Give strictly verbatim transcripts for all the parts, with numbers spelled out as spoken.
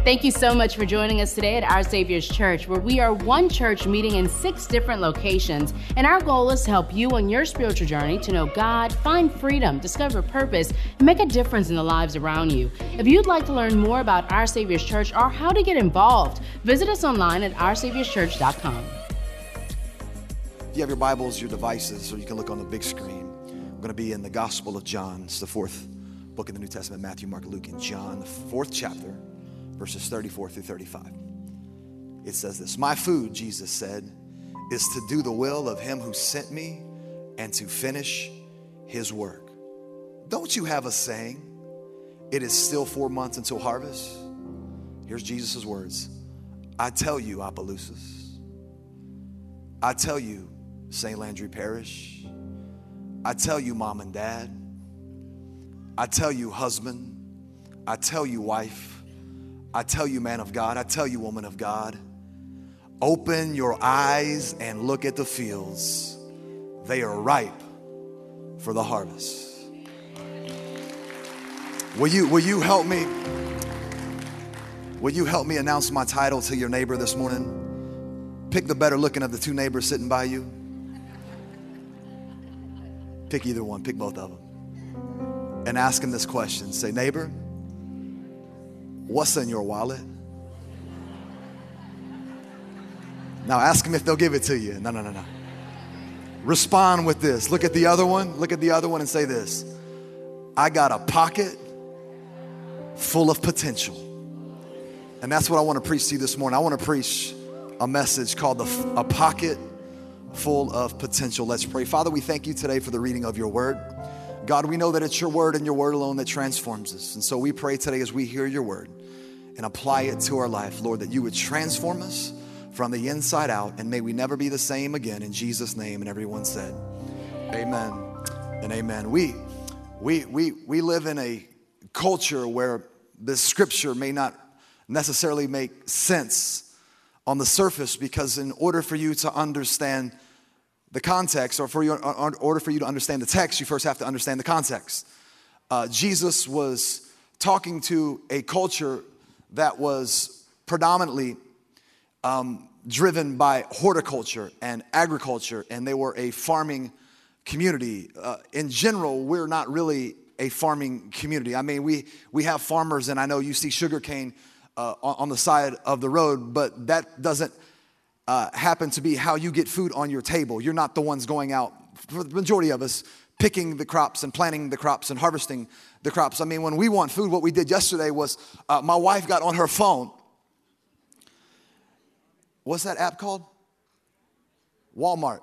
Thank you so much for joining us today at Our Savior's Church, where we are one church meeting in six different locations. And our goal is to help you on your spiritual journey to know God, find freedom, discover purpose, and make a difference in the lives around you. If you'd like to learn more about Our Savior's Church or how to get involved, visit us online at our saviors church dot com. If you have your Bibles, your devices, or you can look on the big screen, we're going to be in the Gospel of John. It's the fourth book in the New Testament: Matthew, Mark, Luke, and John, the fourth chapter, verses thirty-four through thirty-five. It says this: "My food," Jesus said, "is to do the will of him who sent me and to finish his work. Don't you have a saying, 'It is still four months until harvest'?" Here's Jesus' words: "I tell you, Opelousas, I tell you, Saint Landry Parish, I tell you, mom and dad, I tell you, husband, I tell you, wife, I tell you, man of God, I tell you, woman of God, open your eyes and look at the fields. They are ripe for the harvest." Will you, will you help me? Will you help me announce my title to your neighbor this morning? Pick the better looking of the two neighbors sitting by you. Pick either one, pick both of them. And ask him this question. Say, "Neighbor, what's in your wallet?" Now ask them if they'll give it to you. No, no, no, no. Respond with this. Look at the other one. Look at the other one and say this: "I got a pocket full of potential." And that's what I want to preach to you this morning. I want to preach a message called the, a pocket full of potential. Let's pray. Father, we thank you today for the reading of your word. God, we know that it's your word and your word alone that transforms us. And so we pray today as we hear your word and apply it to our life, Lord, that you would transform us from the inside out, and may we never be the same again. In Jesus' name. And everyone said, amen and amen. We, we, we, we live in a culture where this scripture may not necessarily make sense on the surface, because in order for you to understand the context, or for you, in order for you to understand the text, you first have to understand the context. Uh, Jesus was talking to a culture that was predominantly um, driven by horticulture and agriculture, and they were a farming community. Uh, in general, we're not really a farming community. I mean, we we have farmers, and I know you see sugarcane uh, on, on the side of the road, but that doesn't Uh, happen to be how you get food on your table. You're not the ones going out, for the majority of us, picking the crops and planting the crops and harvesting the crops. I mean, when we want food, what we did yesterday was uh, my wife got on her phone. What's that app called? Walmart.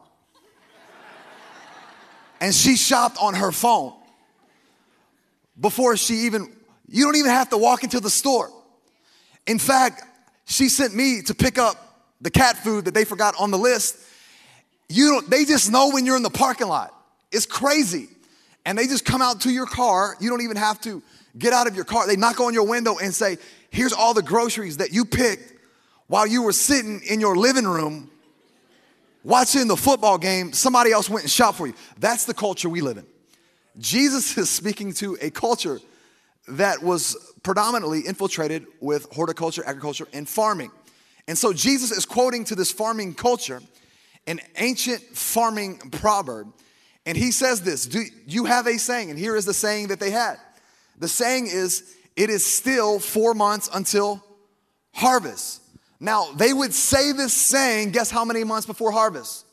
And she shopped on her phone before she even, you don't even have to walk into the store. In fact, she sent me to pick up the cat food that they forgot on the list. You don't, they just know when you're in the parking lot. It's crazy. And they just come out to your car. You don't even have to get out of your car. They knock on your window and say, "Here's all the groceries that you picked while you were sitting in your living room watching the football game. Somebody else went and shopped for you." That's the culture we live in. Jesus is speaking to a culture that was predominantly infiltrated with horticulture, agriculture, and farming. And so Jesus is quoting to this farming culture an ancient farming proverb. And he says this: "Do you have a saying?" And here is the saying that they had. The saying is, "It is still four months until harvest." Now, they would say this saying, guess how many months before harvest?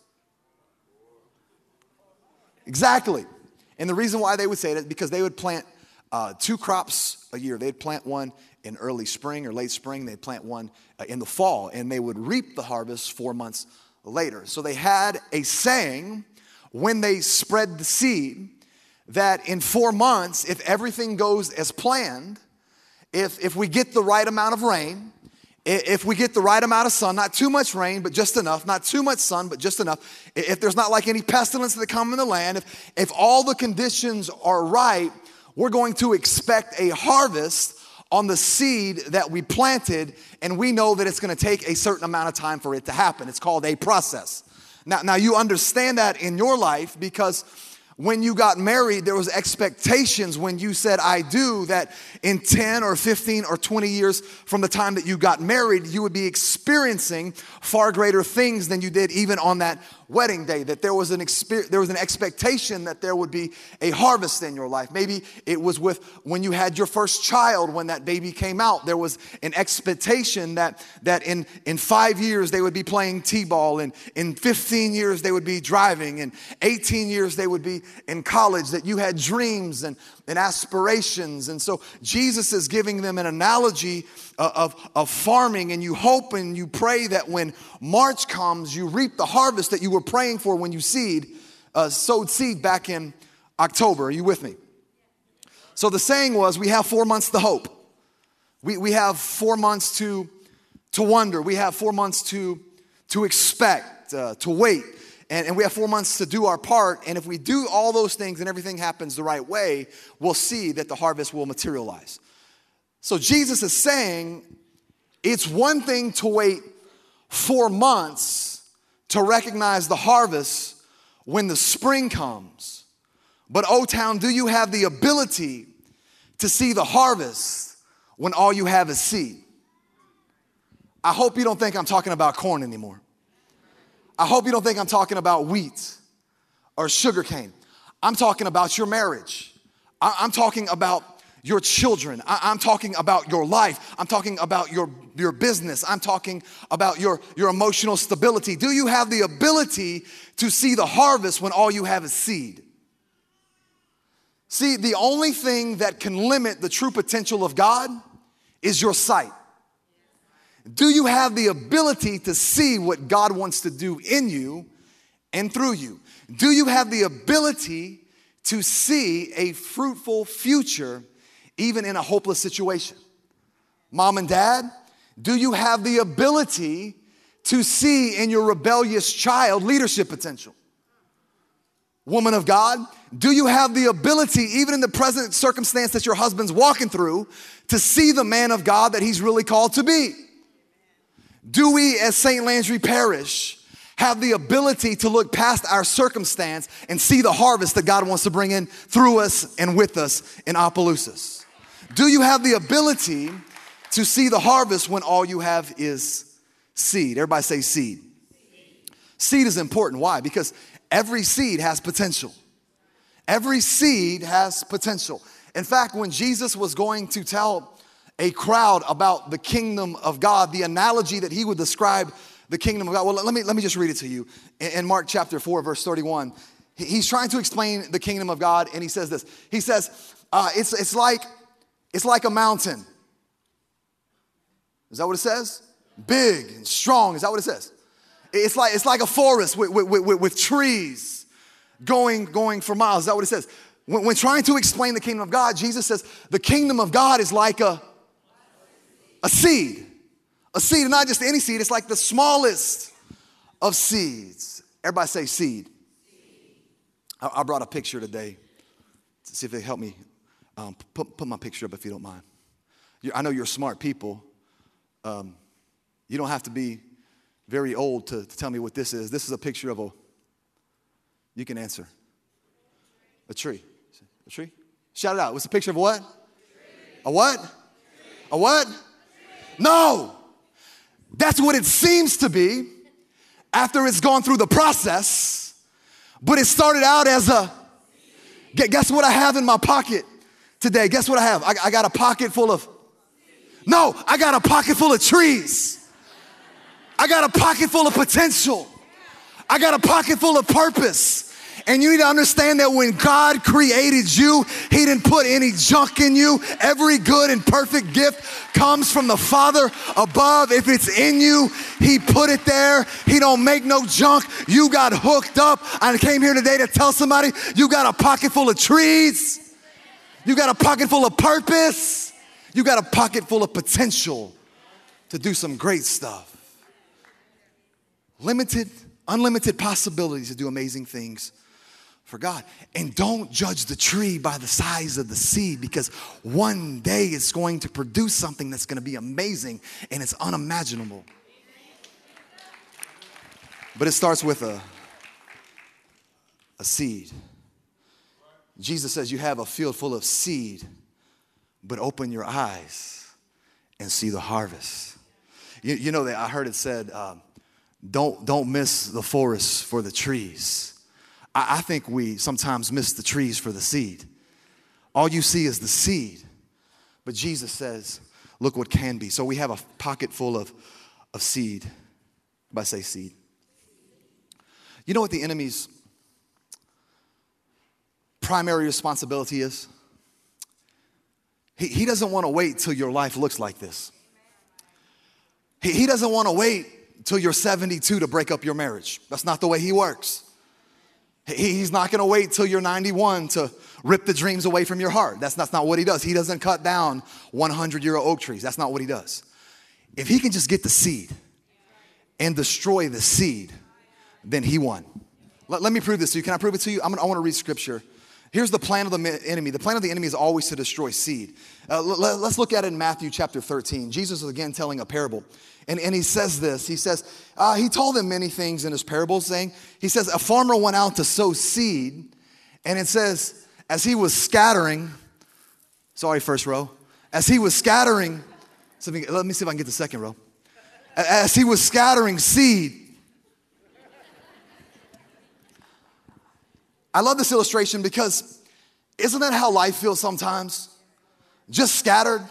Exactly. And the reason why they would say that is because they would plant uh, two crops a year. They'd plant one in early spring or late spring. They'd plant one uh, in the fall, and they would reap the harvest four months later. So they had a saying when they spread the seed that in four months, if everything goes as planned, if, if we get the right amount of rain, if we get the right amount of sun, not too much rain, but just enough, not too much sun, but just enough, if there's not like any pestilence that come in the land, if, if all the conditions are right, we're going to expect a harvest on the seed that we planted, and we know that it's going to take a certain amount of time for it to happen. It's called a process. Now, now you understand that in your life because when you got married, there was expectations when you said, I do, that in ten or fifteen or twenty years from the time that you got married, you would be experiencing far greater things than you did even on that wedding day, that there was an exper- there was an expectation that there would be a harvest in your life. Maybe it was with when you had your first child, when that baby came out, there was an expectation that, that in, in five years they would be playing t-ball, and in fifteen years they would be driving, and eighteen years they would be in college, that you had dreams and, and aspirations. And so Jesus is giving them an analogy of, of, of farming, and you hope and you pray that when March comes, you reap the harvest that you were praying for when you seed, uh, sowed seed back in October. Are you with me? So the saying was, we have four months to hope. We, we have four months to, to wonder. We have four months to, to expect, uh, to wait. And, and we have four months to do our part. And if we do all those things and everything happens the right way, we'll see that the harvest will materialize. So Jesus is saying it's one thing to wait four months to recognize the harvest when the spring comes. But O-Town, do you have the ability to see the harvest when all you have is seed? I hope you don't think I'm talking about corn anymore. I hope you don't think I'm talking about wheat or sugarcane. I'm talking about your marriage. I- I'm talking about your children. I- I'm talking about your life. I'm talking about your, your business. I'm talking about your, your emotional stability. Do you have the ability to see the harvest when all you have is seed? See, the only thing that can limit the true potential of God is your sight. Do you have the ability to see what God wants to do in you and through you? Do you have the ability to see a fruitful future even in a hopeless situation? Mom and dad, do you have the ability to see in your rebellious child leadership potential? Woman of God, do you have the ability, even in the present circumstance that your husband's walking through, to see the man of God that he's really called to be? Do we, as Saint Landry Parish, have the ability to look past our circumstance and see the harvest that God wants to bring in through us and with us in Opelousas? Do you have the ability to see the harvest when all you have is seed? Everybody say seed. Seed, seed is important. Why? Because every seed has potential. Every seed has potential. In fact, when Jesus was going to tell a crowd about the kingdom of God, the analogy that he would describe the kingdom of God. Well, let me, let me just read it to you. In Mark chapter four, verse thirty-one, he's trying to explain the kingdom of God, and he says this. He says, uh, it's, it's, like, it's like a mountain. Is that what it says? Big and strong. Is that what it says? It's like, it's like a forest with, with, with, with trees going, going for miles. Is that what it says? When, when trying to explain the kingdom of God, Jesus says the kingdom of God is like a A seed, a seed, and not just any seed. It's like the smallest of seeds. Everybody say seed. I, I brought a picture today to see if they help me. Um, put, put my picture up if you don't mind. You're, I know you're smart people. Um, you don't have to be very old to, to tell me what this is. This is a picture of a, you can answer. A tree. A tree? Shout it out. What's a picture of a what? A what? A what? No, that's what it seems to be after it's gone through the process, but it started out as a, guess what I have in my pocket today? Guess what I have? I, I got a pocket full of, no, I got a pocket full of trees. I got a pocket full of potential. I got a pocket full of purpose. And you need to understand that when God created you, he didn't put any junk in you. Every good and perfect gift comes from the Father above. If it's in you, he put it there. He don't make no junk. You got hooked up. I came here today to tell somebody you got a pocket full of trees. You got a pocket full of purpose. You got a pocket full of potential to do some great stuff. Limited, unlimited possibilities to do amazing things for God. And don't judge the tree by the size of the seed, because one day it's going to produce something that's going to be amazing and it's unimaginable. But it starts with a, a seed. Jesus says you have a field full of seed, but open your eyes and see the harvest. You, you know, that I heard it said, um, don't, don't miss the forest for the trees. I, I think we sometimes miss the trees for the seed. All you see is the seed. But Jesus says, look what can be. So we have a pocket full of, of seed. If I say seed. You know what the enemy's primary responsibility is? He, he doesn't want to wait till your life looks like this. He, he doesn't want to wait till you're seventy-two to break up your marriage. That's not the way he works. He, he's not going to wait till you're ninety-one to rip the dreams away from your heart. That's, that's not what he does. He doesn't cut down hundred-year-old oak trees. That's not what he does. If he can just get the seed and destroy the seed, then he won. Let, let me prove this to you. Can I prove it to you? I'm gonna, I want to read scripture. Here's the plan of the enemy. The plan of the enemy is always to destroy seed. Uh, let, let's look at it in Matthew chapter thirteen. Jesus is again telling a parable. And, and he says this. He says, uh, he told them many things in his parables, saying, he says, a farmer went out to sow seed. And it says, as he was scattering, sorry, first row. As he was scattering, let me see if I can get the second row. As he was scattering seed, I love this illustration because isn't that how life feels sometimes? Just scattered.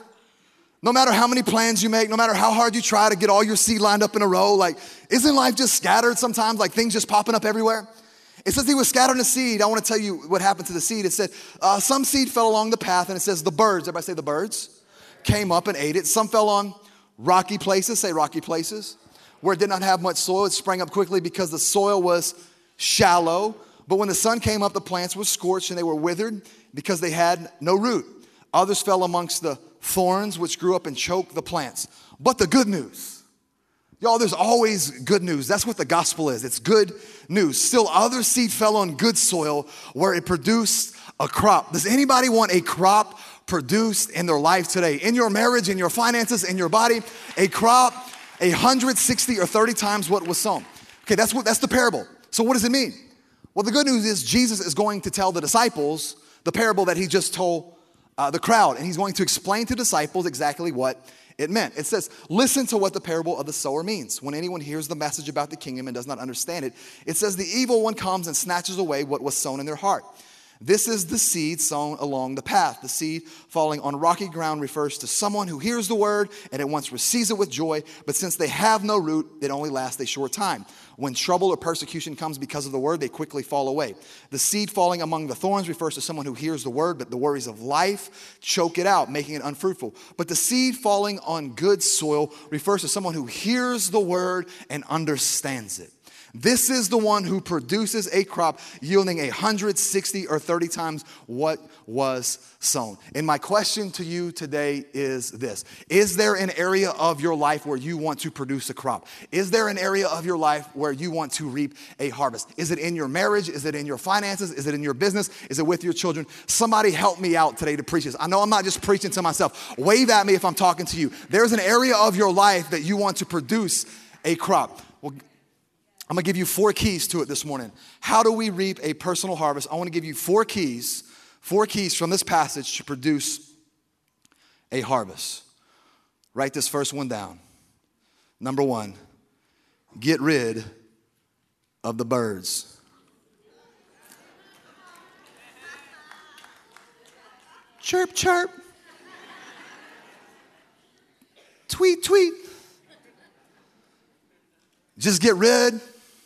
No matter how many plans you make, no matter how hard you try to get all your seed lined up in a row, like, isn't life just scattered sometimes, like things just popping up everywhere? It says he was scattering the seed. I want to tell you what happened to the seed. It said uh, some seed fell along the path, and it says the birds, everybody say the birds, came up and ate it. Some fell on rocky places, say rocky places, where it did not have much soil. It sprang up quickly because the soil was shallow. But when the sun came up, the plants were scorched and they were withered because they had no root. Others fell amongst the thorns, which grew up and choked the plants. But the good news, y'all, there's always good news. That's what the gospel is. It's good news. Still other seed fell on good soil where it produced a crop. Does anybody want a crop produced in their life today? In your marriage, in your finances, in your body, a crop, a hundred, sixty, or thirty times what was sown. Okay, that's what that's the parable. So what does it mean? Well, the good news is Jesus is going to tell the disciples the parable that he just told uh, the crowd. And he's going to explain to disciples exactly what it meant. It says, listen to what the parable of the sower means. When anyone hears the message about the kingdom and does not understand it, it says the evil one comes and snatches away what was sown in their heart. This is the seed sown along the path. The seed falling on rocky ground refers to someone who hears the word and at once receives it with joy, but since they have no root, it only lasts a short time. When trouble or persecution comes because of the word, they quickly fall away. The seed falling among the thorns refers to someone who hears the word, but the worries of life choke it out, making it unfruitful. But the seed falling on good soil refers to someone who hears the word and understands it. This is the one who produces a crop yielding a hundred, sixty, or thirty times what was sown. And my question to you today is this. Is there an area of your life where you want to produce a crop? Is there an area of your life where you want to reap a harvest? Is it in your marriage? Is it in your finances? Is it in your business? Is it with your children? Somebody help me out today to preach this. I know I'm not just preaching to myself. Wave at me if I'm talking to you. There's an area of your life that you want to produce a crop. Well, I'm going to give you four keys to it this morning. How do we reap a personal harvest? I want to give you four keys, four keys from this passage to produce a harvest. Write this first one down. Number one, get rid of the birds. Chirp, chirp. Tweet, tweet. Just get rid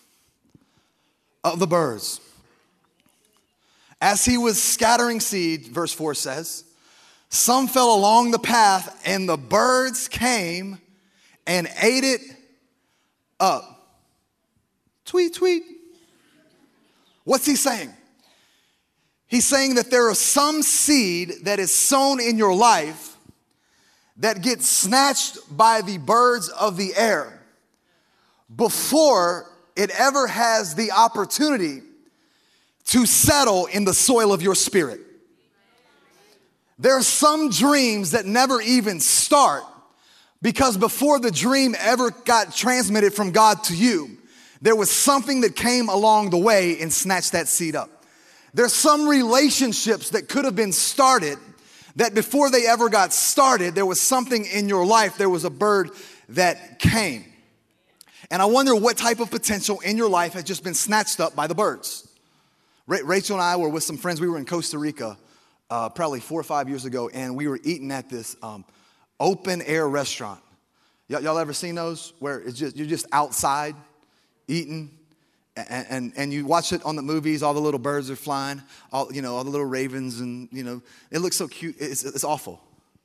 of the birds. As he was scattering seed, verse four says, some fell along the path and the birds came and ate it up. Tweet, tweet. What's he saying? He's saying that there is some seed that is sown in your life that gets snatched by the birds of the air before it ever has the opportunity to settle in the soil of your spirit. There are some dreams that never even start because before the dream ever got transmitted from God to you, there was something that came along the way and snatched that seed up. There's some relationships that could have been started that before they ever got started, there was something in your life. There was a bird that came. And I wonder what type of potential in your life has just been snatched up by the birds. Ra- Rachel and I were with some friends. We were in Costa Rica uh, probably four or five years ago, and we were eating at this um, open air restaurant. Y- y'all ever seen those where it's just you're just outside eating? And, and and you watch it on the movies, all the little birds are flying, all you know, all the little ravens, and you know, it looks so cute. It's, it's awful.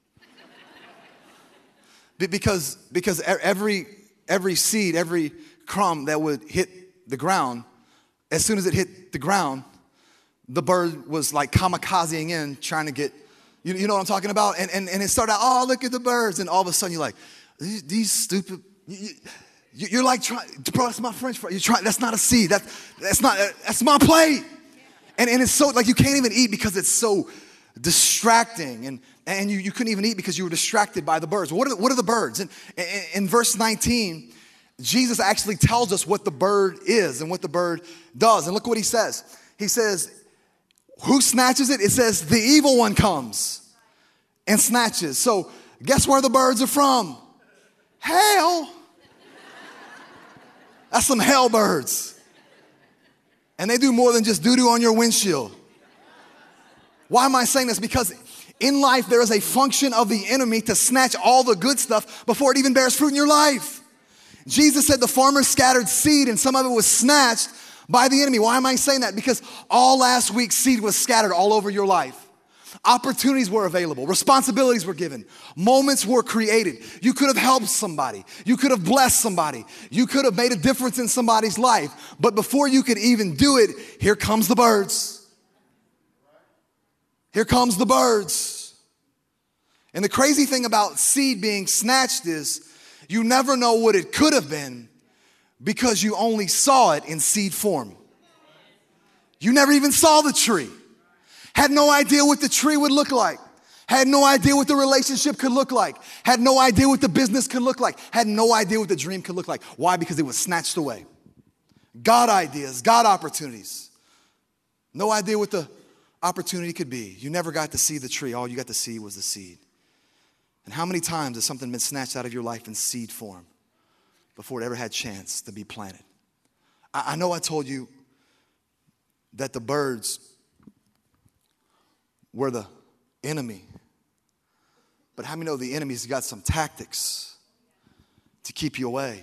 because because every every seed, every crumb that would hit the ground, as soon as it hit the ground, the bird was like kamikazing in, trying to get, you, you know what I'm talking about? And, and and it started out, oh, look at the birds, and all of a sudden you're like, these, these stupid. You, You're like, trying, bro, that's my French fry. You're trying, that's not a seed. That, that's not, that's my plate. And, and it's so, like, you can't even eat because it's so distracting. And, and you, you couldn't even eat because you were distracted by the birds. What are the, what are the birds? And in, in verse nineteen, Jesus actually tells us what the bird is and what the bird does. And look what he says. He says, who snatches it? It says, the evil one comes and snatches. So guess where the birds are from? Hell. That's some hell birds. And they do more than just doo-doo on your windshield. Why am I saying this? Because in life, there is a function of the enemy to snatch all the good stuff before it even bears fruit in your life. Jesus said the farmer scattered seed and some of it was snatched by the enemy. Why am I saying that? Because all last week's seed was scattered all over your life. Opportunities were available. Responsibilities were given. Moments were created. You could have helped somebody. You could have blessed somebody. You could have made a difference in somebody's life. But before you could even do it, here comes the birds. Here comes the birds. And the crazy thing about seed being snatched is you never know what it could have been because you only saw it in seed form. You never even saw the tree. Had no idea what the tree would look like. Had no idea what the relationship could look like. Had no idea what the business could look like. Had no idea what the dream could look like. Why? Because it was snatched away. God ideas, God opportunities. No idea what the opportunity could be. You never got to see the tree. All you got to see was the seed. And how many times has something been snatched out of your life in seed form before it ever had a chance to be planted? I, I know I told you that the birds were the enemy. But how many know the enemy's got some tactics to keep you away?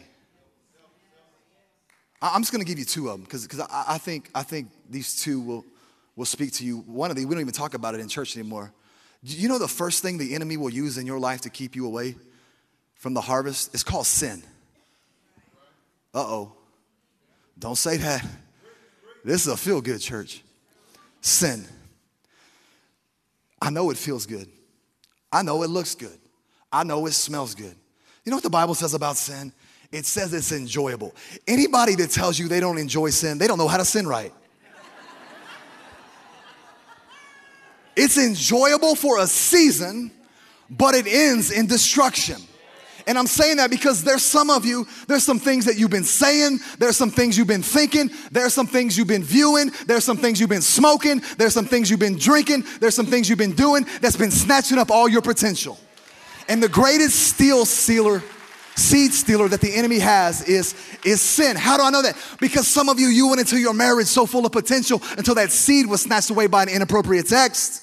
I'm just going to give you two of them because because I, I think I think these two will will speak to you. One of these, we don't even talk about it in church anymore. You know the first thing the enemy will use in your life to keep you away from the harvest? It's called sin. Uh-oh. Don't say that. This is a feel-good church. Sin. I know it feels good. I know it looks good. I know it smells good. You know what the Bible says about sin? It says it's enjoyable. Anybody that tells you they don't enjoy sin, they don't know how to sin right. It's enjoyable for a season, but it ends in destruction. And I'm saying that because there's some of you, there's some things that you've been saying, there's some things you've been thinking, there's some things you've been viewing, there's some things you've been smoking, there's some things you've been drinking, there's some things you've been doing that's been snatching up all your potential. And the greatest steal stealer, seed stealer that the enemy has is, is sin. How do I know that? Because some of you, you went into your marriage so full of potential until that seed was snatched away by an inappropriate text.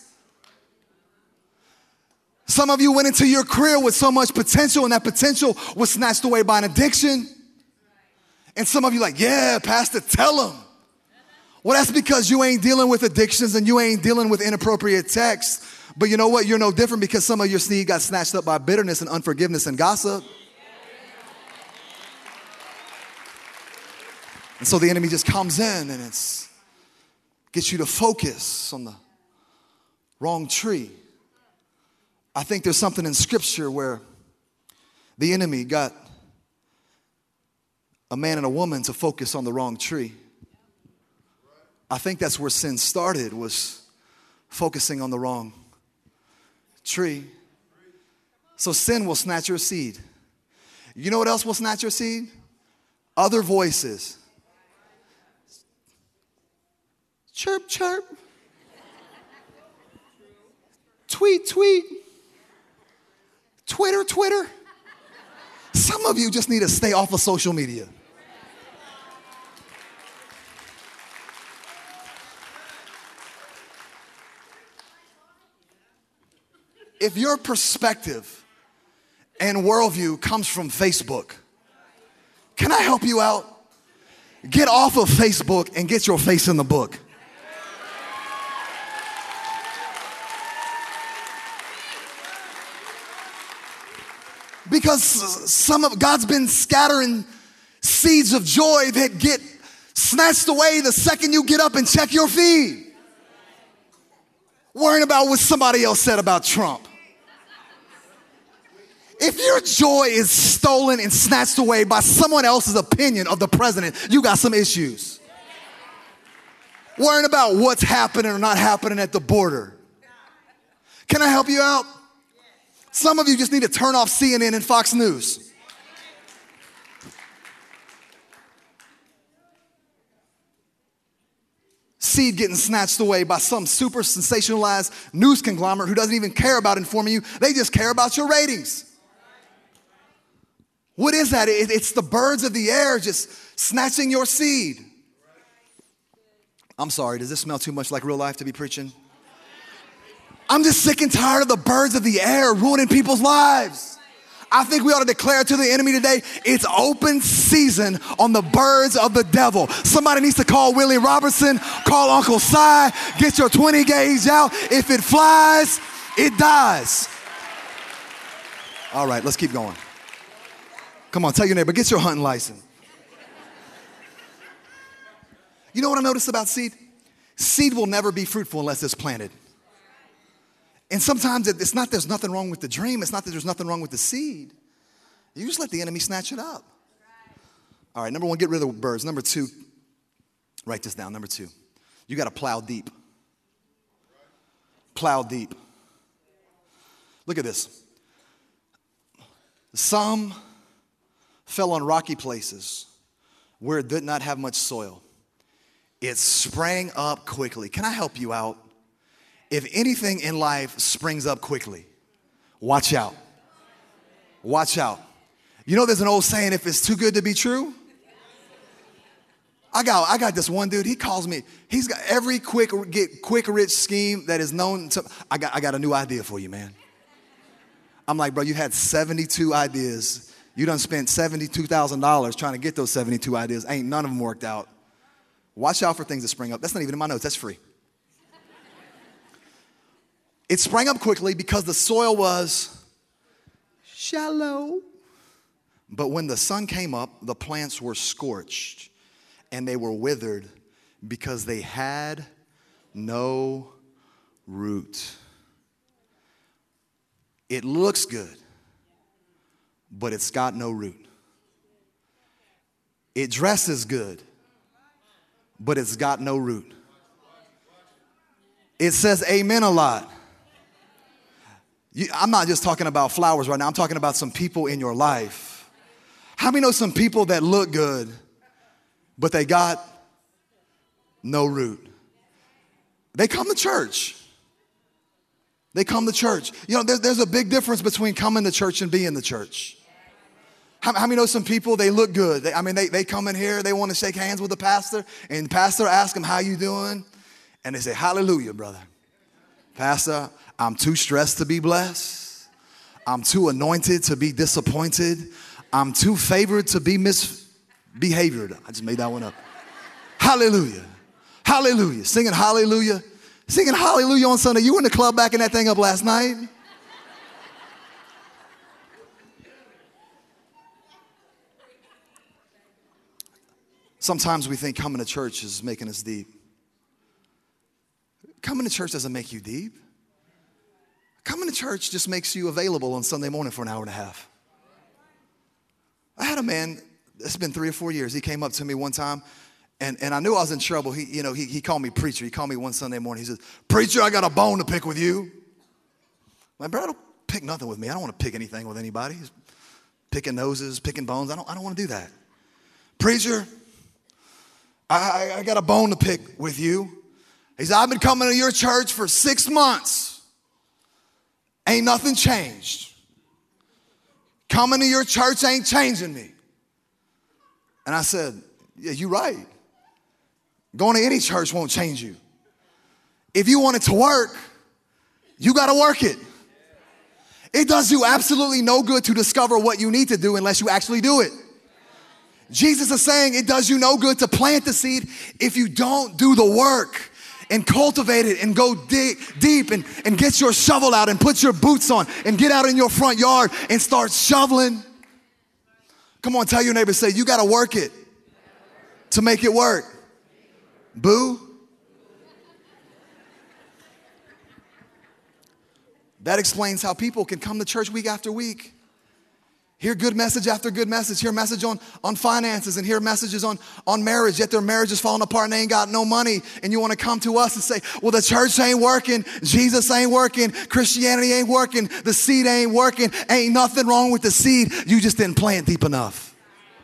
Some of you went into your career with so much potential and that potential was snatched away by an addiction. And some of you like, yeah, Pastor, tell them. Well, that's because you ain't dealing with addictions and you ain't dealing with inappropriate text. But you know what? You're no different because some of your seed got snatched up by bitterness and unforgiveness and gossip. And so the enemy just comes in and it's gets you to focus on the wrong tree. I think there's something in Scripture where the enemy got a man and a woman to focus on the wrong tree. I think that's where sin started, was focusing on the wrong tree. So sin will snatch your seed. You know what else will snatch your seed? Other voices. Chirp, chirp. Tweet, tweet. Twitter, Twitter. Some of you just need to stay off of social media. If your perspective and worldview comes from Facebook, can I help you out? Get off of Facebook and get your face in the book. Because some of God's been scattering seeds of joy that get snatched away the second you get up and check your feed. Worrying about what somebody else said about Trump. If your joy is stolen and snatched away by someone else's opinion of the president, you got some issues. Worrying about what's happening or not happening at the border. Can I help you out? Some of you just need to turn off C N N and Fox News. Seed getting snatched away by some super sensationalized news conglomerate who doesn't even care about informing you. They just care about your ratings. What is that? It's the birds of the air just snatching your seed. I'm sorry, does this smell too much like real life to be preaching? I'm just sick and tired of the birds of the air ruining people's lives. I think we ought to declare to the enemy today, it's open season on the birds of the devil. Somebody needs to call Willie Robertson, call Uncle Si, get your twenty gauge out. If it flies, it dies. All right, let's keep going. Come on, tell your neighbor, get your hunting license. You know what I noticed about seed? Seed will never be fruitful unless it's planted. And sometimes it's not there's nothing wrong with the dream. It's not that there's nothing wrong with the seed. You just let the enemy snatch it up. All right, number one, get rid of the birds. Number two, write this down. Number two, you got to plow deep. Plow deep. Look at this. Some fell on rocky places where it did not have much soil. It sprang up quickly. Can I help you out? If anything in life springs up quickly, watch out. Watch out. You know there's an old saying, if it's too good to be true? I got, I got this one dude, he calls me, he's got every quick get quick rich scheme that is known to, I got, I got a new idea for you, man. I'm like, bro, you had seventy-two ideas. You done spent seventy-two thousand dollars trying to get those seventy-two ideas. Ain't none of them worked out. Watch out for things that spring up. That's not even in my notes. That's free. It sprang up quickly because the soil was shallow. But when the sun came up, the plants were scorched and they were withered because they had no root. It looks good, but it's got no root. It dresses good, but it's got no root. It says amen a lot. You, I'm not just talking about flowers right now. I'm talking about some people in your life. How many know some people that look good, but they got no root? They come to church. They come to church. You know, there, there's a big difference between coming to church and being the church. How, how many know some people, they look good? They, I mean, they, they come in here, they want to shake hands with the pastor, and the pastor asks them, how you doing? And they say, hallelujah, brother. Pastor, I'm too stressed to be blessed. I'm too anointed to be disappointed. I'm too favored to be misbehaviored. I just made that one up. Hallelujah. Hallelujah. Singing hallelujah. Singing hallelujah on Sunday. You were in the club backing that thing up last night. Sometimes we think coming to church is making us deep. Coming to church doesn't make you deep. Coming to church just makes you available on Sunday morning for an hour and a half. I had a man, it's been three or four years, he came up to me one time, and, and I knew I was in trouble. He, you know, he, he called me preacher. He called me one Sunday morning. He says, preacher, I got a bone to pick with you. My brother, don't pick nothing with me. I don't want to pick anything with anybody. He's picking noses, picking bones. I don't, I don't want to do that. Preacher, I, I, I got a bone to pick with you. He said, I've been coming to your church for six months. Ain't nothing changed. Coming to your church ain't changing me. And I said, yeah, you're right. Going to any church won't change you. If you want it to work, you got to work it. It does you absolutely no good to discover what you need to do unless you actually do it. Jesus is saying it does you no good to plant the seed if you don't do the work and cultivate it and go dig deep and, and get your shovel out and put your boots on and get out in your front yard and start shoveling. Come on, tell your neighbor, say, you got to work it to make it work. Boo. That explains how people can come to church week after week, hear good message after good message, hear message on, on finances and hear messages on, on marriage, yet their marriage is falling apart and they ain't got no money. And you want to come to us and say, well, the church ain't working, Jesus ain't working, Christianity ain't working, the seed ain't working, ain't nothing wrong with the seed. You just didn't plant deep enough.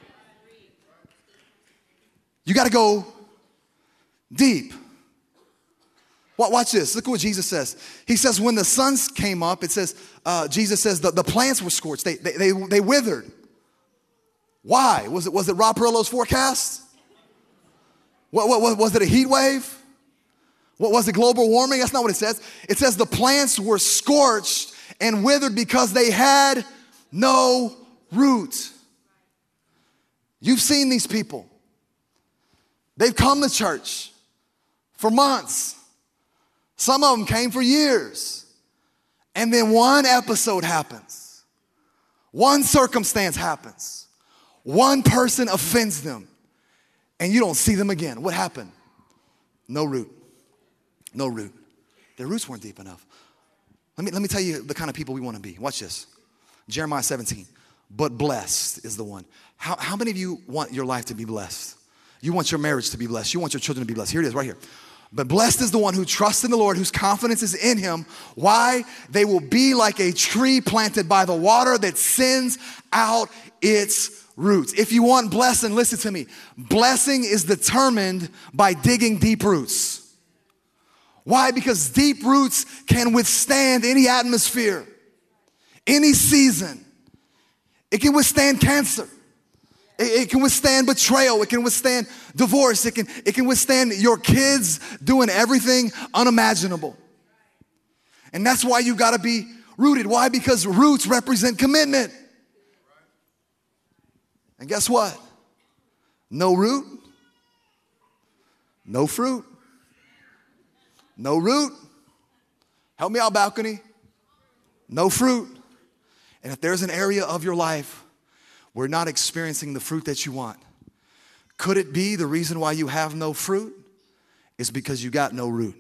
You got to go deep. Watch this. Look at what Jesus says. He says when the sun came up, it says, uh, Jesus says the, the plants were scorched. They, they, they, they withered. Why? Was it, was it Rob Perillo's forecast? What, what, what, was it a heat wave? What, was it global warming? That's not what it says. It says the plants were scorched and withered because they had no root. You've seen these people. They've come to church for months. Some of them came for years. And then one episode happens. One circumstance happens. One person offends them. And you don't see them again. What happened? No root. No root. Their roots weren't deep enough. Let me, let me tell you the kind of people we want to be. Watch this. Jeremiah seventeen. But blessed is the one. How, how many of you want your life to be blessed? You want your marriage to be blessed. You want your children to be blessed. Here it is right here. But blessed is the one who trusts in the Lord, whose confidence is in him. Why? They will be like a tree planted by the water that sends out its roots. If you want blessing, listen to me. Blessing is determined by digging deep roots. Why? Because deep roots can withstand any atmosphere, any season. It can withstand cancer. It can withstand betrayal. It can withstand divorce. It can, it can withstand your kids doing everything unimaginable. And that's why you got to be rooted. Why? Because roots represent commitment. And guess what? No root, no fruit. No root. Help me out, balcony. No fruit. And if there's an area of your life we're not experiencing the fruit that you want, could it be the reason why you have no fruit is because you got no root?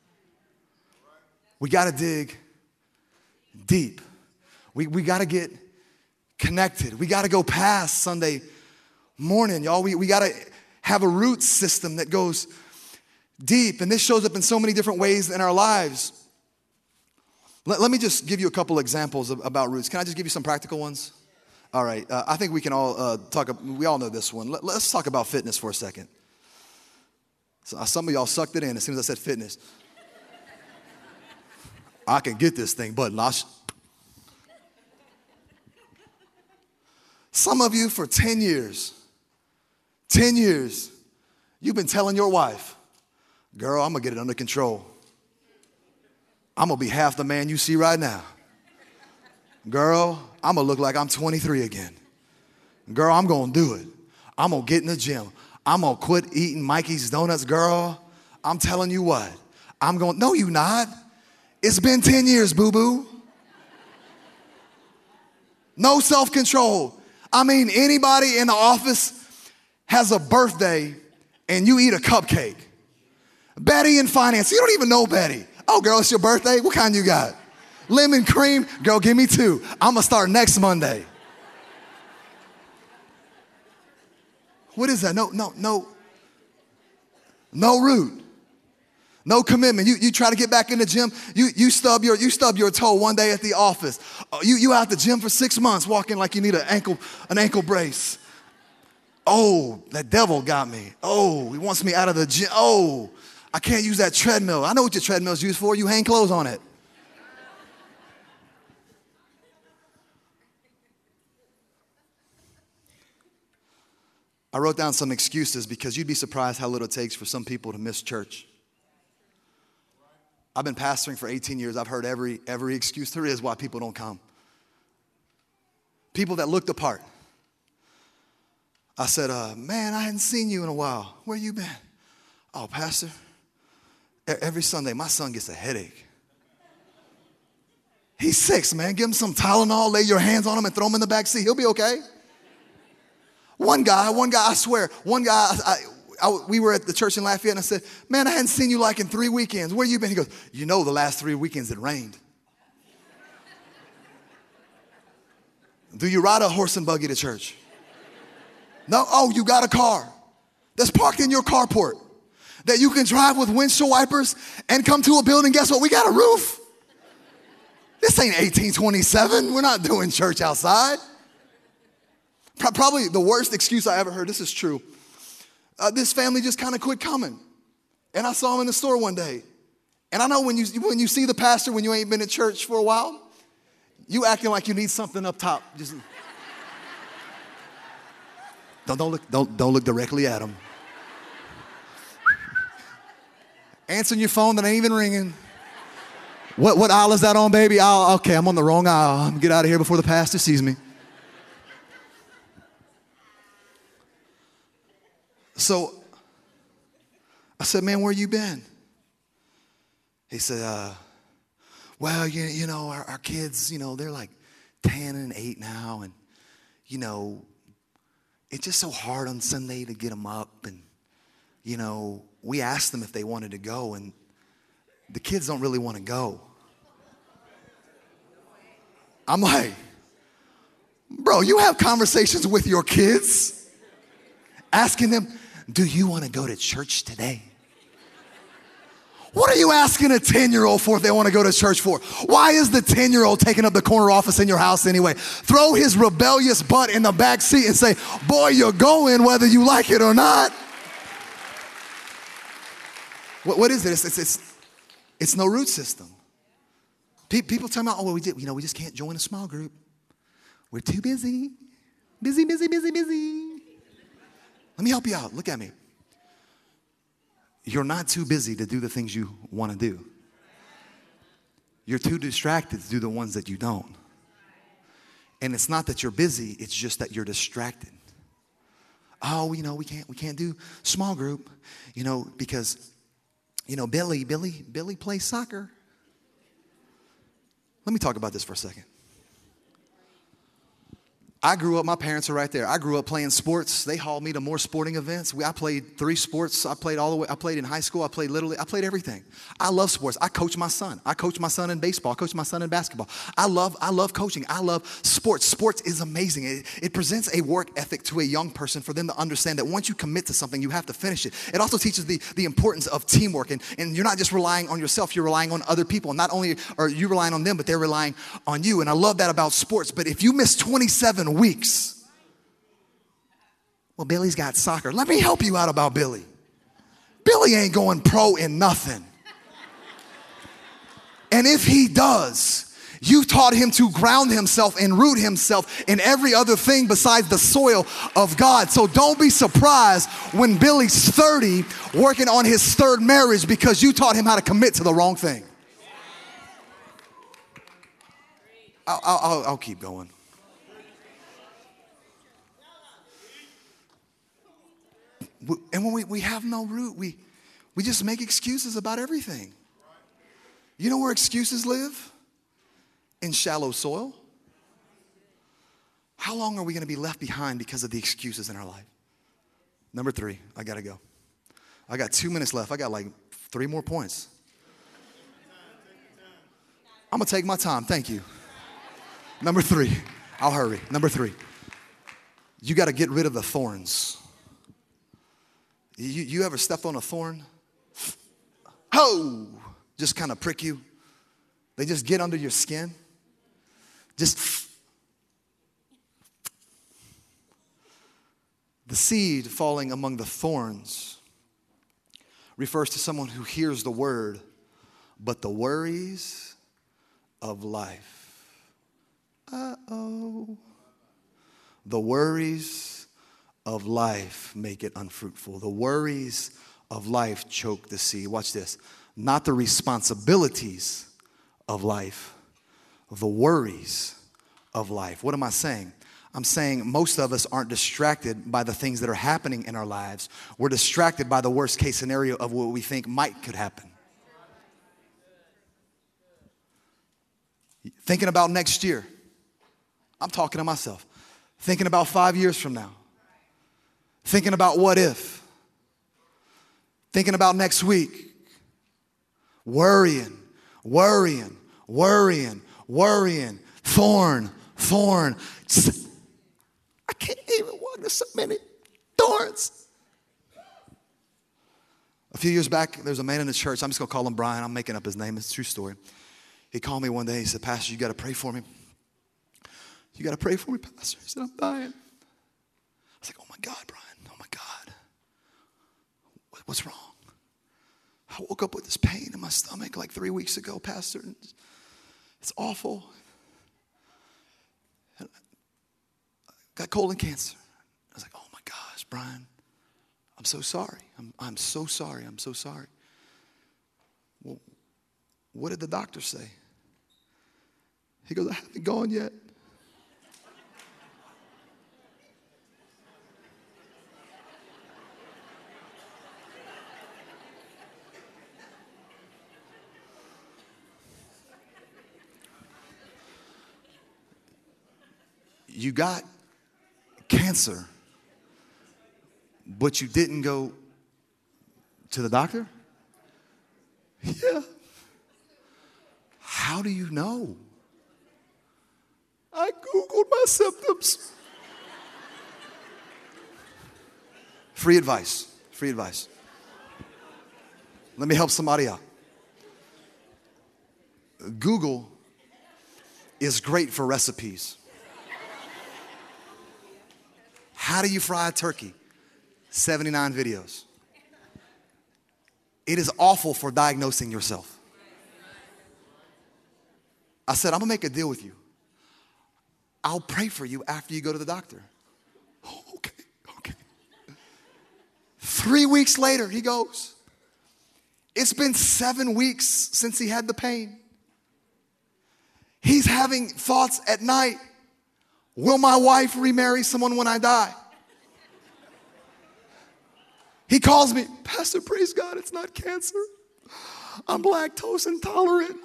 We got to dig deep. We, we got to get connected. We got to go past Sunday morning, y'all. We, we got to have a root system that goes deep. And this shows up in so many different ways in our lives. Let, let me just give you a couple examples of, about roots. Can I just give you some practical ones? All right, uh, I think we can all uh, talk, we all know this one. Let, let's talk about fitness for a second. So, uh, some of y'all sucked it in as soon as I said fitness. I can get this thing, but not. Some of you for ten years, ten years, you've been telling your wife, girl, I'm gonna get it under control. I'm gonna be half the man you see right now. Girl, I'm gonna look like I'm twenty-three again. Girl, I'm gonna do it. I'm gonna get in the gym. I'm gonna quit eating Mikey's donuts, girl. I'm telling you what. I'm going, no, you not. It's been ten years, boo-boo. No self-control. I mean, anybody in the office has a birthday and you eat a cupcake. Betty in finance, you don't even know Betty. Oh, girl, it's your birthday? What kind you got? Lemon cream? Girl, give me two. I'm gonna start next Monday. What is that? No, no, no. No root. No commitment. You, you try to get back in the gym. You, you, stub your, you stub your toe one day at the office. Uh, you, you out the gym for six months walking like you need an ankle, an ankle brace. Oh, that devil got me. Oh, he wants me out of the gym. Oh, I can't use that treadmill. I know what your treadmill's used for. You hang clothes on it. I wrote down some excuses because you'd be surprised how little it takes for some people to miss church. I've been pastoring for eighteen years. I've heard every, every excuse there is why people don't come. People that look the part. I said, uh, man, I hadn't seen you in a while. Where you been? Oh, Pastor, every Sunday my son gets a headache. He's six, man. Give him some Tylenol, lay your hands on him and throw him in the back seat. He'll be okay. One guy, one guy, I swear, one guy, I, I, we were at the church in Lafayette and I said, man, I hadn't seen you like in three weekends. Where you been? He goes, you know the last three weekends it rained. Do you ride a horse and buggy to church? No? Oh, you got a car that's parked in your carport that you can drive with windshield wipers and come to a building. Guess what? We got a roof. This ain't eighteen twenty-seven. We're not doing church outside. Probably the worst excuse I ever heard. This is true. Uh, this family just kind of quit coming. And I saw them in the store one day. And I know when you, when you see the pastor when you ain't been at church for a while, you acting like you need something up top. Just don't, don't, look, don't, don't look directly at them. Answering your phone that ain't even ringing. What, what aisle is that on, baby? Aisle, okay, I'm on the wrong aisle. I'm gonna get out of here before the pastor sees me. So I said, man, where you been? He said, uh, well, you, you know, our, our kids, you know, they're like ten and eight now. And, you know, it's just so hard on Sunday to get them up. And, you know, we asked them if they wanted to go. And the kids don't really want to go. I'm like, bro, you have conversations with your kids asking them, do you want to go to church today? What are you asking a ten-year-old for if they want to go to church for? Why is the ten-year-old taking up the corner office in your house anyway? Throw his rebellious butt in the back seat and say, boy, you're going whether you like it or not. What, what is it? It's, it's, it's, it's no root system. People tell me, oh, well, we did, you know, we just can't join a small group. We're too busy. Busy, busy, busy, busy. Let me help you out. Look at me. You're not too busy to do the things you want to do. You're too distracted to do the ones that you don't. And it's not that you're busy, it's just that you're distracted. Oh, you know, we can't we can't do small group, you know, because you know, Billy, Billy, Billy plays soccer. Let me talk about this for a second. I grew up, my parents are right there. I grew up playing sports. They hauled me to more sporting events. We, I played three sports. I played all the way. I played in high school. I played Little League. I played everything. I love sports. I coach my son. I coach my son in baseball. I coach my son in basketball. I love, I love coaching. I love sports. Sports is amazing. It, it presents a work ethic to a young person for them to understand that once you commit to something, you have to finish it. It also teaches the, the importance of teamwork. And, and you're not just relying on yourself. You're relying on other people. And not only are you relying on them, but they're relying on you. And I love that about sports. But if you miss twenty-seven weeks, well, Billy's got soccer. Let me help you out about Billy. Billy ain't going pro in nothing. And if he does, you've taught him to ground himself and root himself in every other thing besides the soil of God. So don't be surprised when Billy's thirty working on his third marriage because you taught him how to commit to the wrong thing. I'll, I'll, I'll keep going. And when we, we have no root, we, we just make excuses about everything. You know where excuses live? In shallow soil. How long are we going to be left behind because of the excuses in our life? Number three, I got to go. I got two minutes left. I got like three more points. I'm going to take my time. Thank you. Number three, I'll hurry. Number three, you got to get rid of the thorns. You, you ever stepped on a thorn? Ho! Just kind of prick you. They just get under your skin. Just the seed falling among the thorns refers to someone who hears the word, but the worries of life. Uh-oh. The worries of life make it unfruitful. The worries of life choke the seed. Watch this. Not the responsibilities of life, the worries of life. What am I saying? I'm saying most of us aren't distracted by the things that are happening in our lives. We're distracted by the worst case scenario of what we think might could happen. Thinking about next year. I'm talking to myself. Thinking about five years from now. Thinking about what if. Thinking about next week. Worrying, worrying, worrying, worrying. Thorn, thorn. I can't even walk. There's so many thorns. A few years back, there was a man in the church. I'm just going to call him Brian. I'm making up his name. It's a true story. He called me one day. He said, Pastor, you got to pray for me. You got to pray for me, Pastor. He said, I'm dying. I was like, oh my God, Brian. Oh my God. What's wrong? I woke up with this pain in my stomach like three weeks ago, Pastor. It's awful. I got colon cancer. I was like, oh my gosh, Brian, I'm so sorry. I'm, I'm so sorry. I'm so sorry. Well, what did the doctor say? He goes, I haven't gone yet. You got cancer, but you didn't go to the doctor? Yeah. How do you know? I Googled my symptoms. Free advice. Free advice. Let me help somebody out. Google is great for recipes. How do you fry a turkey? seventy-nine videos. It is awful for diagnosing yourself. I said, I'm going to make a deal with you. I'll pray for you after you go to the doctor. Oh, okay, okay. Three weeks later, he goes, it's been seven weeks since he had the pain. He's having thoughts at night. Will my wife remarry someone when I die? He calls me, Pastor, praise God, it's not cancer. I'm lactose intolerant.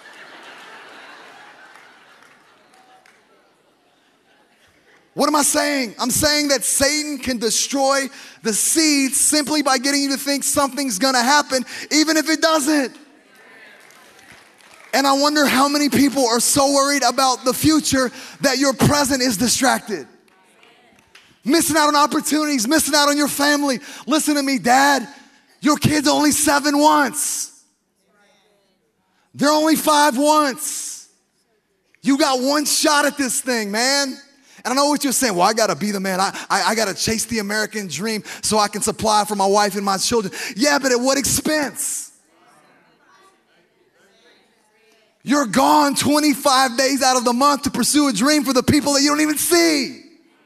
What am I saying? I'm saying that Satan can destroy the seeds simply by getting you to think something's gonna happen, even if it doesn't. And I wonder how many people are so worried about the future that your present is distracted. Missing out on opportunities, missing out on your family. Listen to me, Dad. Your kid's only seven once. They're only five once. You got one shot at this thing, man. And I know what you're saying. Well, I got to be the man. I, I, I got to chase the American dream so I can supply for my wife and my children. Yeah, but at what expense? You're gone twenty-five days out of the month to pursue a dream for the people that you don't even see.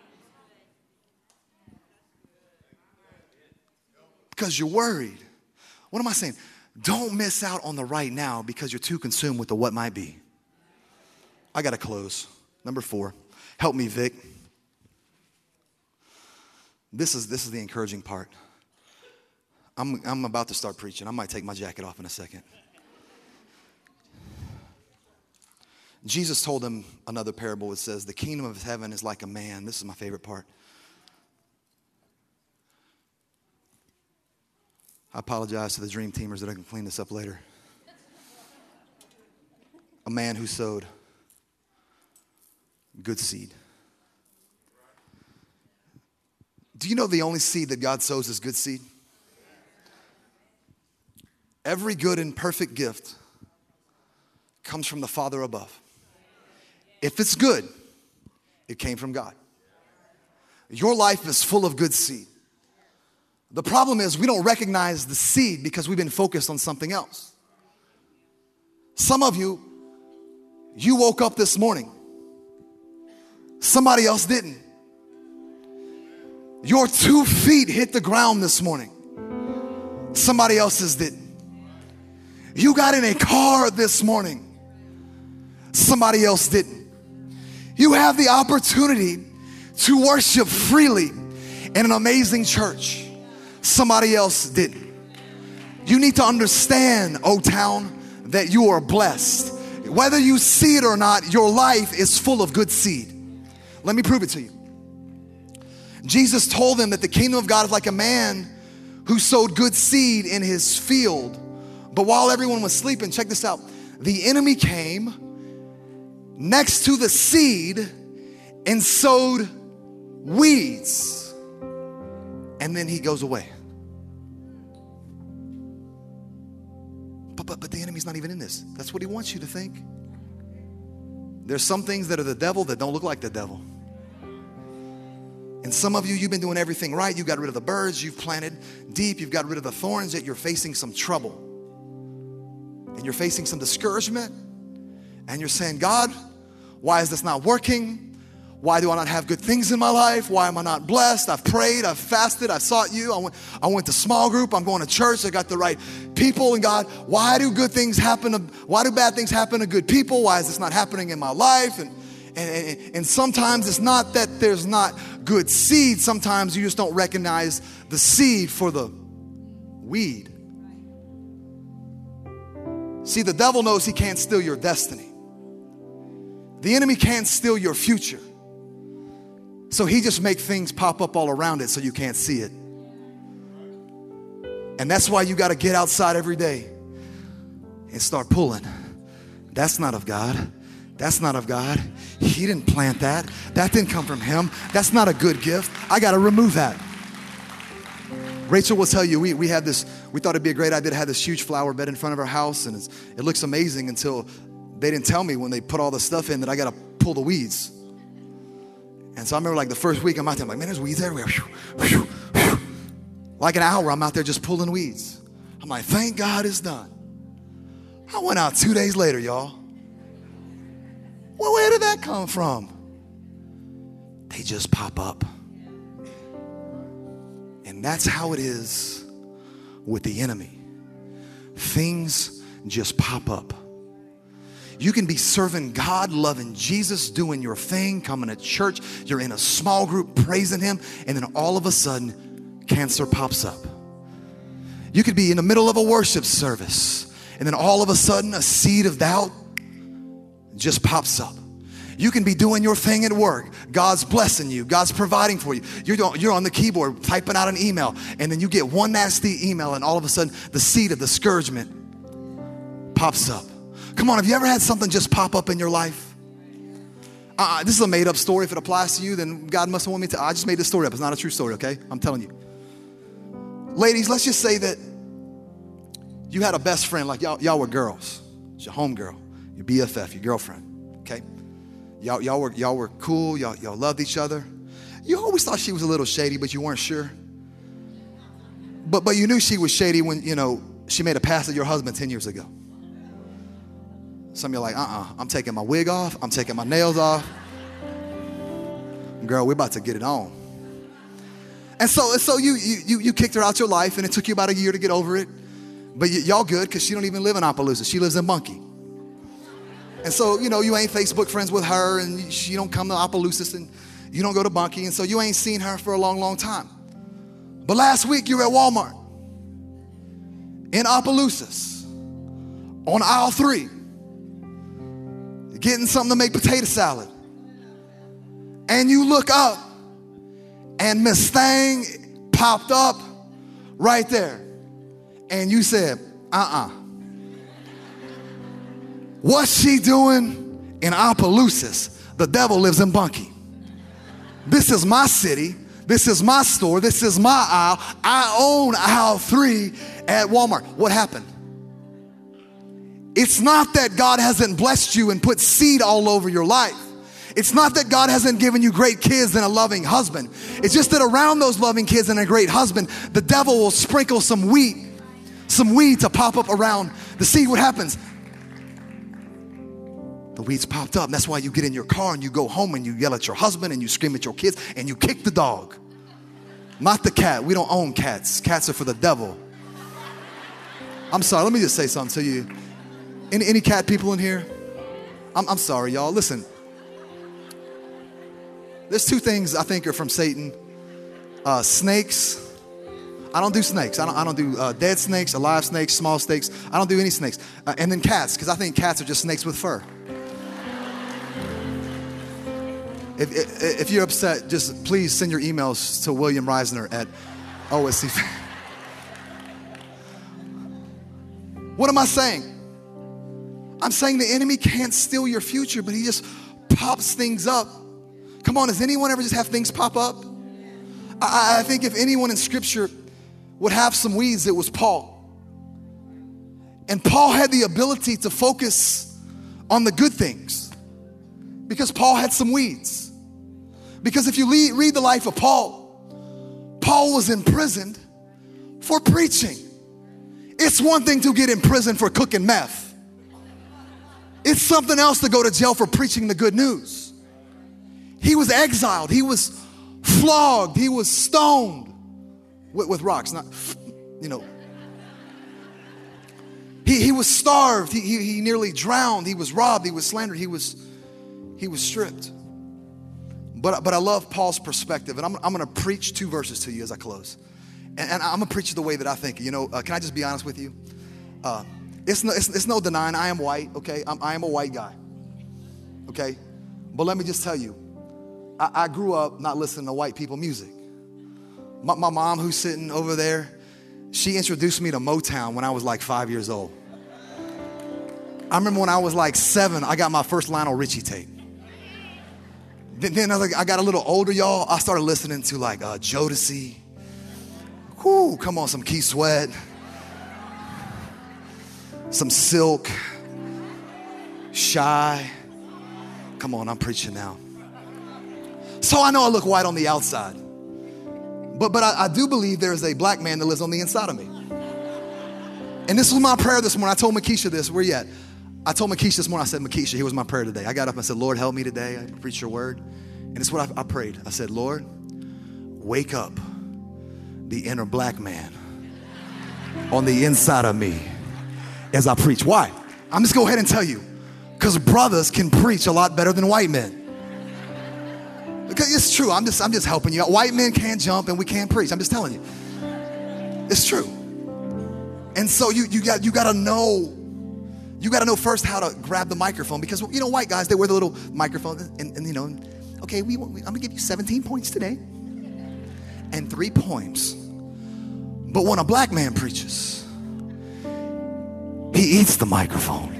Because you're worried. What am I saying? Don't miss out on the right now because you're too consumed with the what might be. I got to close. Number four. Help me, Vic. This is, this is the encouraging part. I'm, I'm about to start preaching. I might take my jacket off in a second. Jesus told them another parable. It says, the kingdom of heaven is like a man. This is my favorite part. I apologize to the dream teamers that I can clean this up later. A man who sowed good seed. Do you know the only seed that God sows is good seed? Every good and perfect gift comes from the Father above. If it's good, it came from God. Your life is full of good seed. The problem is we don't recognize the seed because we've been focused on something else. Some of you, you woke up this morning. Somebody else didn't. Your two feet hit the ground this morning. Somebody else's didn't. You got in a car this morning. Somebody else didn't. You have the opportunity to worship freely in an amazing church. Somebody else didn't. You need to understand, O-Town, that you are blessed. Whether you see it or not, your life is full of good seed. Let me prove it to you. Jesus told them that the kingdom of God is like a man who sowed good seed in his field. But while everyone was sleeping, check this out. The enemy came next to the seed and sowed weeds. And then he goes away. But, but, but the enemy's not even in this. That's what he wants you to think. There's some things that are the devil that don't look like the devil. And some of you, you've been doing everything right. You got rid of the birds. You've planted deep. You've got rid of the thorns, yet you're facing some trouble. And you're facing some discouragement. And you're saying, God, why is this not working? Why do I not have good things in my life? Why am I not blessed? I've prayed, I've fasted, I've sought you. I went, I went to small group. I'm going to church. I got the right people. And God, why do good things happen? To, why do bad things happen to good people? Why is this not happening in my life? And, and, and, and sometimes it's not that there's not good seed. Sometimes you just don't recognize the seed for the weed. See, the devil knows he can't steal your destiny. The enemy can't steal your future. So he just makes things pop up all around it so you can't see it. And that's why you got to get outside every day and start pulling. That's not of God. That's not of God. He didn't plant that. That didn't come from him. That's not a good gift. I got to remove that. Rachel will tell you, we, we had this, we thought it'd be a great idea to have this huge flower bed in front of our house. And it's, it looks amazing until they didn't tell me when they put all the stuff in that I got to pull the weeds. And so I remember like the first week I'm out there, I'm like, man, there's weeds everywhere. Like an hour, I'm out there just pulling weeds. I'm like, thank God it's done. I went out two days later, y'all. Well, where did that come from? They just pop up. And that's how it is with the enemy. Things just pop up. You can be serving God, loving Jesus, doing your thing, coming to church. You're in a small group praising him. And then all of a sudden, cancer pops up. You could be in the middle of a worship service. And then all of a sudden, a seed of doubt just pops up. You can be doing your thing at work. God's blessing you. God's providing for you. You're, doing, you're on the keyboard typing out an email. And then you get one nasty email. And all of a sudden, the seed of discouragement pops up. Come on, have you ever had something just pop up in your life? Uh, this is a made-up story. If it applies to you, then God must want me to. I just made this story up. It's not a true story, okay? I'm telling you. Ladies, let's just say that you had a best friend, like y'all, y'all were girls. It's your homegirl, your B F F, your girlfriend, okay? Y'all, y'all were, y'all were cool. Y'all, y'all loved each other. You always thought she was a little shady, but you weren't sure. But, but you knew she was shady when, you know, she made a pass at your husband ten years ago. Some of you are like, uh-uh, I'm taking my wig off. I'm taking my nails off. Girl, we're about to get it on. And so, so you, you, you kicked her out your life, and it took you about a year to get over it. But y- y'all good, because she don't even live in Opelousas. She lives in Bunkie. And so, you know, you ain't Facebook friends with her, and she don't come to Opelousas, and you don't go to Bunkie. And so you ain't seen her for a long, long time. But last week, you were at Walmart in Opelousas on aisle three. Getting something to make potato salad. And you look up and Miss Thang popped up right there. And you said, uh-uh. What's she doing in Opelousas? The devil lives in Bunkie. This is my city. This is my store. This is my aisle. I own aisle three at Walmart. What happened? It's not that God hasn't blessed you and put seed all over your life. It's not that God hasn't given you great kids and a loving husband. It's just that around those loving kids and a great husband, the devil will sprinkle some wheat, some weed to pop up around the seed. What happens? The weeds popped up. And that's why you get in your car and you go home and you yell at your husband and you scream at your kids and you kick the dog. Not the cat. We don't own cats. Cats are for the devil. I'm sorry. Let me just say something to you. Any, any cat people in here? I'm, I'm sorry, y'all. Listen. There's two things I think are from Satan. Uh, snakes. I don't do snakes. I don't, I don't do uh, dead snakes, alive snakes, small snakes. I don't do any snakes. Uh, and then cats, because I think cats are just snakes with fur. If, if, if you're upset, just please send your emails to William Reisner at O S C. What am I saying? I'm saying the enemy can't steal your future, but he just pops things up. Come on, does anyone ever just have things pop up? I, I think if anyone in Scripture would have some weeds, it was Paul. And Paul had the ability to focus on the good things because Paul had some weeds. Because if you lead, read the life of Paul, Paul was imprisoned for preaching. It's one thing to get in prison for cooking meth. It's something else to go to jail for preaching the good news. He was exiled. He was flogged. He was stoned with, with rocks, not, you know. He, he was starved. He, he, he nearly drowned. He was robbed. He was slandered. He was, he was stripped. But, but I love Paul's perspective. And I'm, I'm going to preach two verses to you as I close. And, and I'm going to preach it the way that I think. You know, uh, can I just be honest with you? Uh, it's, no, it's, it's no denying I am white, okay? I'm, I am a white guy, okay? But let me just tell you, I, I grew up not listening to white people music. My, my mom, who's sitting over there, she introduced me to Motown when I was like five years old. I remember when I was like seven, I got my first Lionel Richie tape. Then, then I, was like, I got a little older, y'all. I started listening to like uh, Jodeci. Whoo, come on, some Keith Sweat. Some Silk. Shy. Come on, I'm preaching now. So I know I look white on the outside. But, but I, I do believe there is a black man that lives on the inside of me. And this was my prayer this morning. I told Makisha this. Where you at? I told Makisha this morning. I said, Makisha, here was my prayer today. I got up and I said, Lord, help me today. I preached your word. And it's what I, I prayed. I said, Lord, wake up the inner black man on the inside of me as I preach. Why? I'm just go ahead and tell you. Because brothers can preach a lot better than white men. Because it's true. I'm just, I'm just helping you out. White men can't jump and we can't preach. I'm just telling you. It's true. And so you, you got, you got to know, you got to know first how to grab the microphone, because, you know, white guys, they wear the little microphone and, and you know, okay, we, we, I'm going to give you seventeen points today and three poems. But when a black man preaches, he eats the microphone.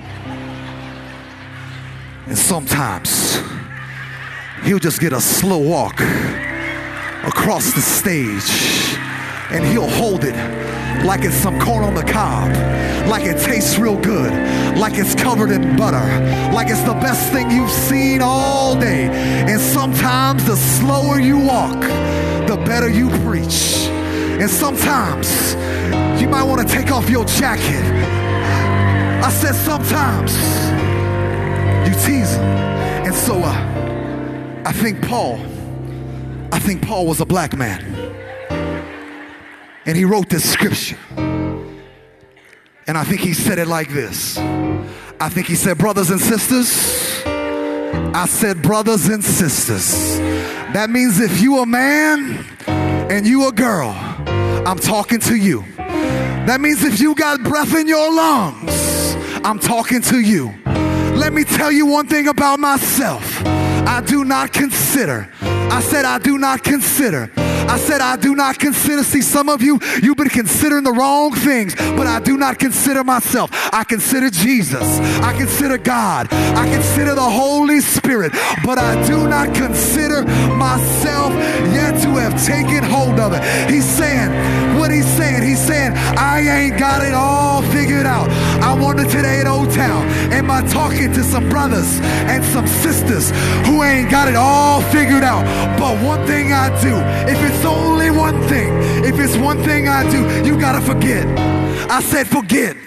And sometimes he'll just get a slow walk across the stage and he'll hold it like it's some corn on the cob, like it tastes real good, like it's covered in butter, like it's the best thing you've seen all day. And sometimes the slower you walk, the better you preach. And sometimes you might want to take off your jacket. I said sometimes you tease him. And so uh, I think Paul, I think Paul was a black man. And he wrote this scripture. And I think he said it like this. I think he said, brothers and sisters. I said, brothers and sisters. That means if you a man and you a girl, I'm talking to you. That means if you got breath in your lungs, I'm talking to you. Let me tell you one thing about myself. I do not consider. I said I do not consider. I said I do not consider. See, some of you, you've been considering the wrong things, but I do not consider myself. I consider Jesus. I consider God. I consider the Holy Spirit, but I do not consider myself yet to have taken hold of it. He's saying, what he's saying, he's saying, I ain't got it all figured out. I wonder today at Old Town, am I talking to some brothers and some sisters who ain't got it all figured out? But one thing I do, if it's only one thing, if it's one thing I do, you gotta forget. I said forget.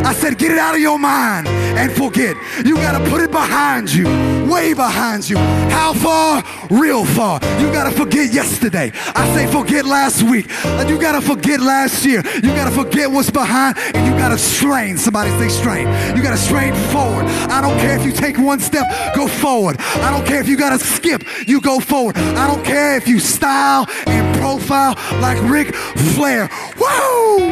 I said, get it out of your mind and forget. You got to put it behind you, way behind you. How far? Real far. You got to forget yesterday. I say forget last week. You got to forget last year. You got to forget what's behind, and you got to strain. Somebody say strain. You got to strain forward. I don't care if you take one step, go forward. I don't care if you got to skip, you go forward. I don't care if you style and profile like Ric Flair. Woo!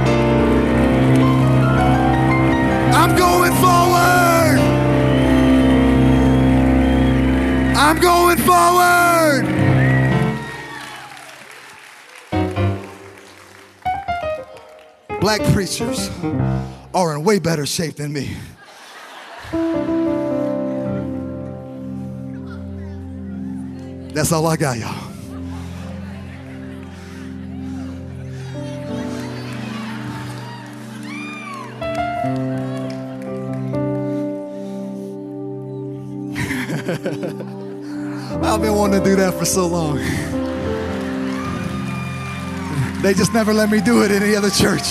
I'm going forward. I'm going forward. Black preachers are in way better shape than me. That's all I got, y'all. I've been wanting to do that for so long. They just never let me do it in any other church.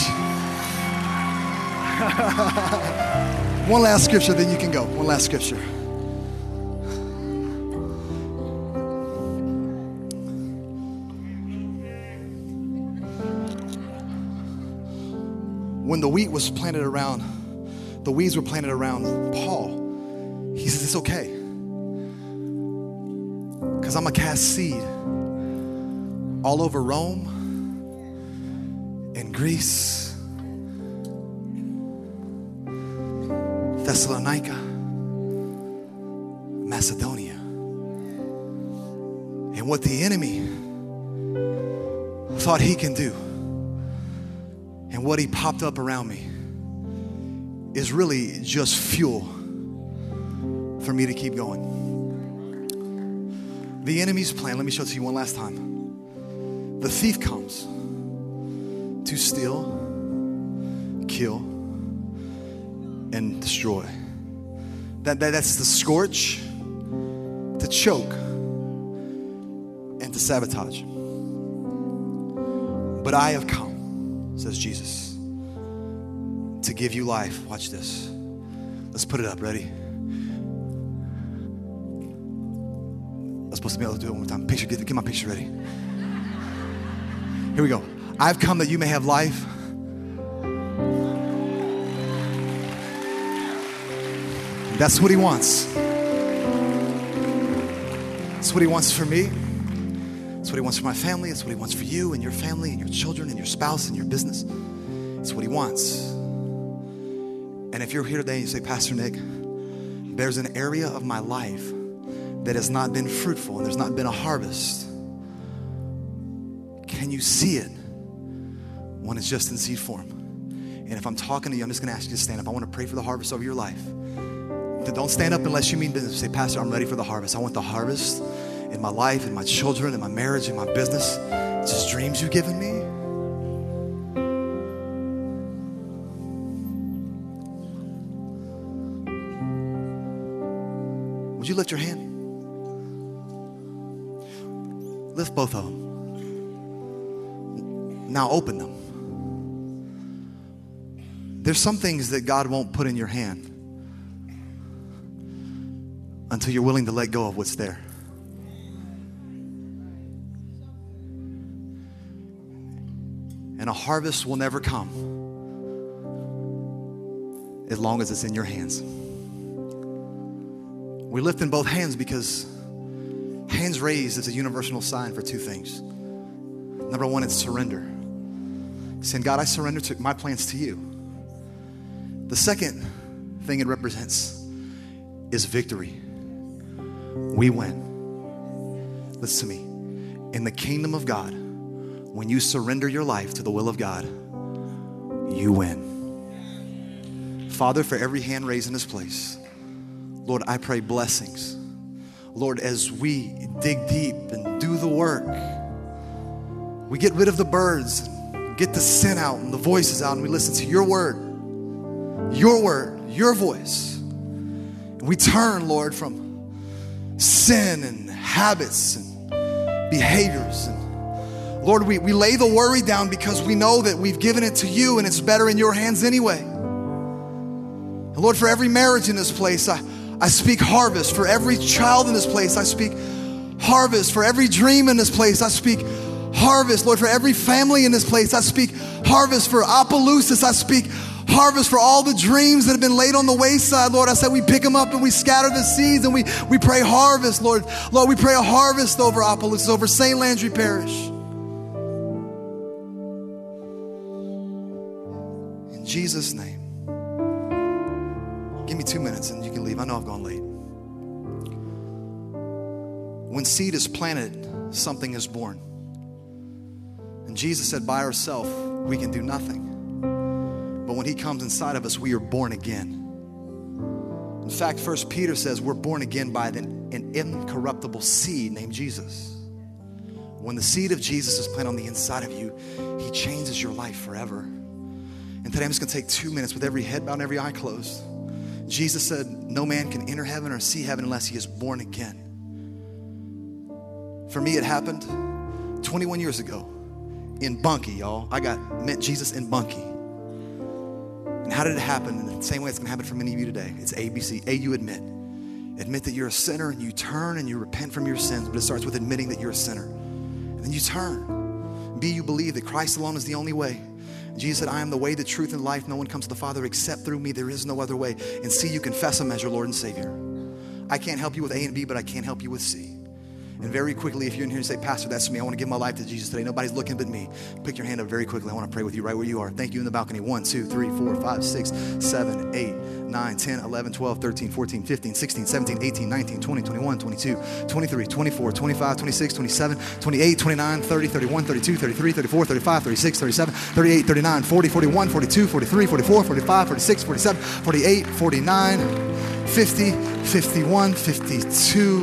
One last scripture, then you can go. One last scripture. When the wheat was planted around, the weeds were planted around Paul, he says, it's okay. Because I'm going to cast seed all over Rome and Greece, Thessalonica, Macedonia. And what the enemy thought he can do and what he popped up around me is really just fuel for me to keep going. The enemy's plan, let me show it to you one last time. The thief comes to steal, kill, and destroy. That, that, that's the scorch, to choke, and to sabotage. But I have come, says Jesus, to give you life. Watch this. Let's put it up. Ready? I'm supposed to be able to do it one more time. Picture, get, get my picture ready. Here we go. I've come that you may have life. That's what he wants. That's what he wants for me. That's what he wants for my family. That's what he wants for you and your family and your children and your spouse and your business. It's what he wants. And if you're here today and you say, Pastor Nick, there's an area of my life that has not been fruitful and there's not been a harvest. Can you see it when it's just in seed form? And if I'm talking to you, I'm just going to ask you to stand up. I want to pray for the harvest over your life. Don't stand up unless you mean business. Say, Pastor, I'm ready for the harvest. I want the harvest in my life, in my children, in my marriage, in my business. It's just dreams you've given me. Would you lift your hand? Lift both of them. Now open them. There's some things that God won't put in your hand until you're willing to let go of what's there. And a harvest will never come as long as it's in your hands. We lift in both hands because hands raised is a universal sign for two things. Number one, it's surrender. Saying, God, I surrender to my plans to you. The second thing it represents is victory. We win. Listen to me. In the kingdom of God, when you surrender your life to the will of God, you win. Father, for every hand raised in this place, Lord, I pray blessings. Lord, as we dig deep and do the work, we get rid of the birds, get the sin out and the voices out, and we listen to your word, your word, your voice. And we turn, Lord, from sin and habits and behaviors. And Lord, we, we lay the worry down because we know that we've given it to you and it's better in your hands anyway. Lord, for every marriage in this place, I, I speak harvest. For every child in this place, I speak harvest. For every dream in this place, I speak harvest. Lord, for every family in this place, I speak harvest. For Opelousas, I speak harvest. For all the dreams that have been laid on the wayside, Lord, I said we pick them up and we scatter the seeds and we, we pray harvest, Lord. Lord, we pray a harvest over Opelousas, over Saint Landry Parish. In Jesus' name. Give me two minutes and you can leave. I know I've gone late. When seed is planted, something is born. And Jesus said by ourselves, we can do nothing. But when he comes inside of us, we are born again. In fact, First Peter says we're born again by an, an incorruptible seed named Jesus. When the seed of Jesus is planted on the inside of you, he changes your life forever. And today I'm just going to take two minutes with every head bowed and every eye closed. Jesus said, no man can enter heaven or see heaven unless he is born again. For me, it happened twenty-one years ago in Bunkie, y'all. I got met Jesus in Bunkie. And how did it happen? In the same way it's going to happen for many of you today. It's A B C. A, you admit. Admit that you're a sinner and you turn and you repent from your sins. But it starts with admitting that you're a sinner. And then you turn. B, you believe that Christ alone is the only way. Jesus said, I am the way, the truth, and life. No one comes to the Father except through me. There is no other way. And C, you confess him as your Lord and Savior. I can't help you with A and B, but I can help you with C. And very quickly, if you're in here and say, Pastor, that's me. I want to give my life to Jesus today. Nobody's looking but me. Pick your hand up very quickly. I want to pray with you right where you are. Thank you in the balcony. one, two, three, four, five, six, seven, eight, nine, ten, eleven, twelve, thirteen, fourteen, fifteen, sixteen, seventeen, eighteen, nineteen, twenty, twenty-one, twenty-two, twenty-three, twenty-four, twenty-five, twenty-six, twenty-seven, twenty-eight, twenty-nine, thirty, thirty-one, thirty-two, thirty-three, thirty-four, thirty-five, thirty-six, thirty-seven, thirty-eight, thirty-nine, forty, forty-one, forty-two, forty-three, forty-four, forty-five, forty-six, forty-seven, forty-eight, forty-nine, fifty, fifty-one, fifty-two.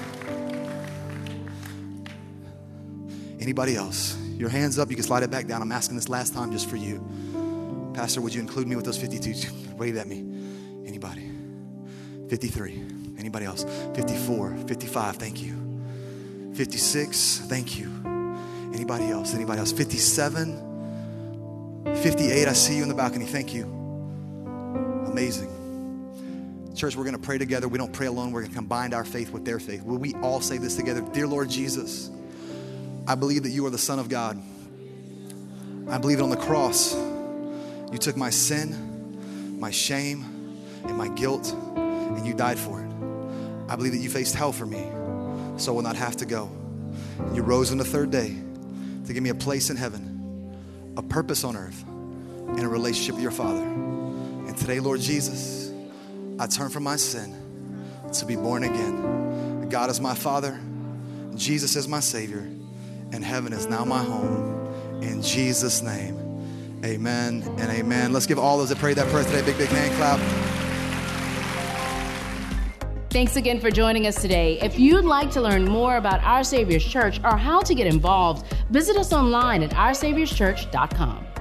Anybody else? Your hand's up. You can slide it back down. I'm asking this last time just for you. Pastor, would you include me with those fifty-two? Wave at me. Anybody? fifty-three. Anybody else? fifty-four. fifty-five. Thank you. fifty-six. Thank you. Anybody else? Anybody else? fifty-seven. fifty-eight. I see you in the balcony. Thank you. Amazing. Church, we're going to pray together. We don't pray alone. We're going to combine our faith with their faith. Will we all say this together? Dear Lord Jesus, I believe that you are the Son of God. I believe that on the cross, you took my sin, my shame, and my guilt, and you died for it. I believe that you faced hell for me, so I will not have to go. You rose on the third day to give me a place in heaven, a purpose on earth, and a relationship with your Father. And today, Lord Jesus, I turn from my sin to be born again. God is my Father, Jesus is my Savior, and heaven is now my home. In Jesus' name, amen and amen. Let's give all those that prayed that prayer today a big, big hand clap. Thanks again for joining us today. If you'd like to learn more about Our Savior's Church or how to get involved, visit us online at our saviors church dot com.